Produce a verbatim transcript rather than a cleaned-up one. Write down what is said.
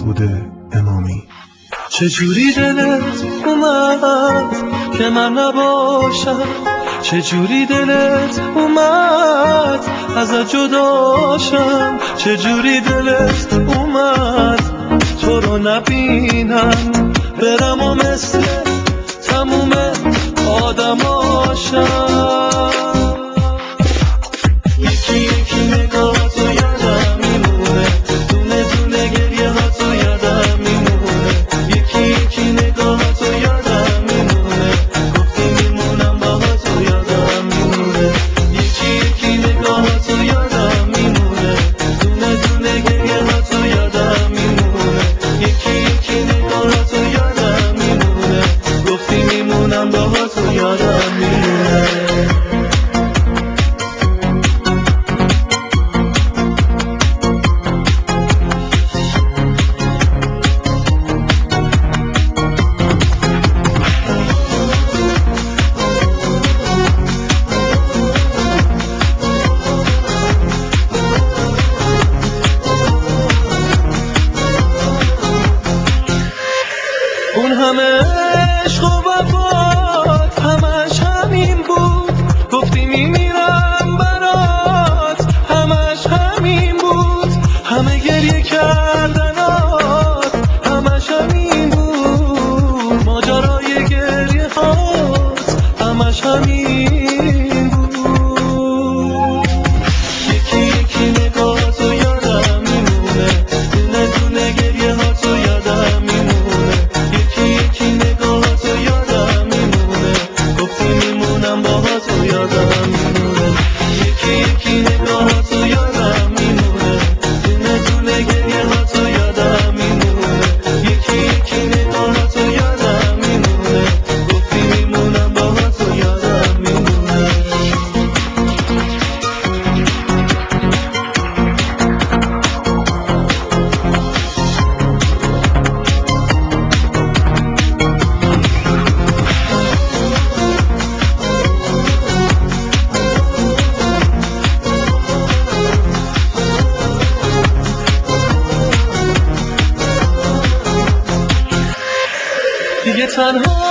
مسعود امامی. چجوری دلت اومد که من نباشم، چجوری دلت اومد ازت جداشم، چجوری دلت اومد تو رو نبینم برم و مثل تموم آدماشم. یکی یکی نگاهاتو یادم میمونه، دونه دونه گریه هاتو یادم میمونه، یکی یکی نگاهاتو یادم میمونه، گفتی میمونم باهاتو یادم میمونه، یکی یکی نگاهاتو یادم میمونه، دونه دونه گریه هاتو یادم میمونه، یکی یکی نگاهاتو یادم میمونه، گفتی میمونم باهاتو یادم میمونه. اون همه عشق و وفات همش همین بود، گفتی میمیرم برات همش همین بود، همه گریه کردنات همش همین بود، ماجرای گریه هات همش همین بود. یکی یکی نگاهاتو یادم میمونه، دونه دونه گریه هاتو یادم میمونه، یکی یکی نگاهاتو یادم میمونه، گفتی میمونم باهاتو یادم میمونه، یکی یکی نگاهاتو یادم میمونه، دونه دونه گریه هاتو یادم میمونه، یکی یکی نگاهاتو یادم میمونه، گفتی میمونم باهاتو یادم میمونه. دیگه تنها